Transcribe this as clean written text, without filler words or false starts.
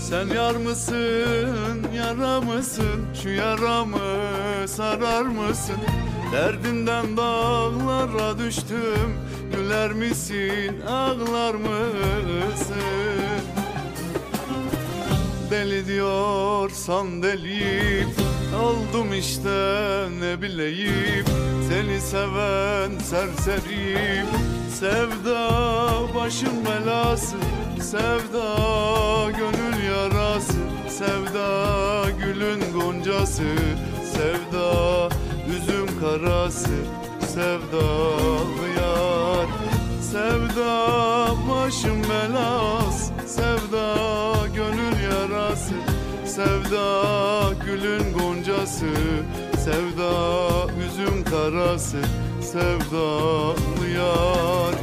Sen yar mısın, yara mısın? Şu yaramı sarar mısın? Derdimden dağlara düştüm. Güler misin, ağlar mısın? Deli diyorsan deliyim, oldum işte ne bileyim. Seni seven serseriyim. Sevda başın belası, sevda gönül yarası, sevda gülün goncası, sevda üzüm karası, sevdalı yar. Sevda başın belası, sevda gönül yarası, sevda gülün goncası, sevda üzüm karası, sevdalı yar.